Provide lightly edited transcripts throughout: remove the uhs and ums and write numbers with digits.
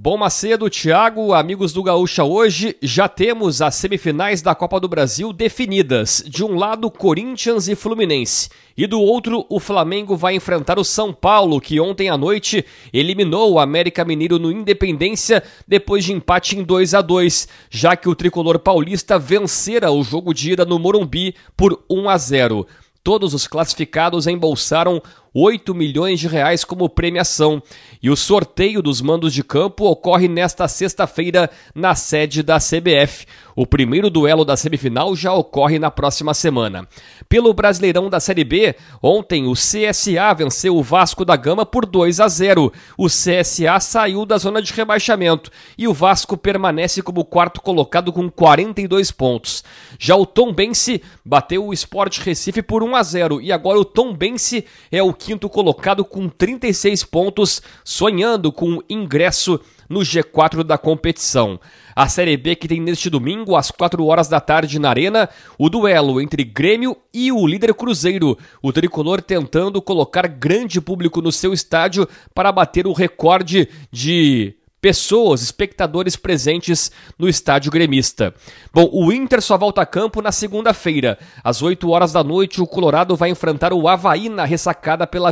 Bom Macedo, Thiago, amigos do Gaúcha, hoje já temos as semifinais da Copa do Brasil definidas. De um lado, Corinthians e Fluminense. E do outro, o Flamengo vai enfrentar o São Paulo, que ontem à noite eliminou o América Mineiro no Independência depois de empate em 2-2, já que o tricolor paulista vencera o jogo de ida no Morumbi por 1-0. Todos os classificados embolsaram R$8 milhões como premiação. E o sorteio dos mandos de campo ocorre nesta sexta-feira na sede da CBF. O primeiro duelo da semifinal já ocorre na próxima semana. Pelo Brasileirão da Série B, ontem o CSA venceu o Vasco da Gama por 2-0. O CSA saiu da zona de rebaixamento e o Vasco permanece como quarto colocado com 42 pontos. Já o Tombense bateu o Sport Recife por 1-0 e agora o Tombense é o quinto colocado com 36 pontos, sonhando com ingresso no G4 da competição. A Série B que tem neste domingo, às 4 horas da tarde na Arena, o duelo entre Grêmio e o líder Cruzeiro. O tricolor tentando colocar grande público no seu estádio para bater o recorde de pessoas, espectadores presentes no estádio gremista. Bom, o Inter só volta a campo na segunda-feira. Às 8 horas da noite, o Colorado vai enfrentar o Avaí na ressacada pela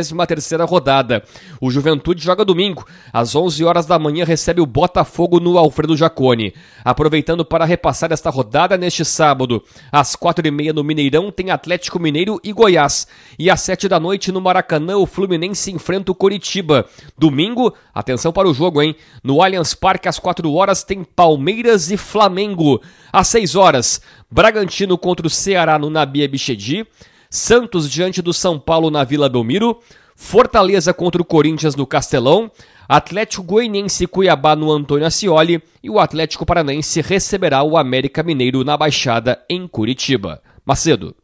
23ª rodada. O Juventude joga domingo. Às 11 horas da manhã, recebe o Botafogo no Alfredo Jaconi. Aproveitando para repassar esta rodada, neste sábado, às 4h30 no Mineirão, tem Atlético Mineiro e Goiás. E às 7 da noite, no Maracanã, o Fluminense enfrenta o Coritiba. Domingo, atenção para o jogo, hein? No Allianz Parque, às 4 horas, tem Palmeiras e Flamengo. Às 6 horas, Bragantino contra o Ceará no Nabi Abichedi, Santos diante do São Paulo na Vila Belmiro, Fortaleza contra o Corinthians no Castelão, Atlético Goianiense e Cuiabá no Antônio Ascioli e o Atlético Paranaense receberá o América Mineiro na Baixada em Curitiba. Macedo.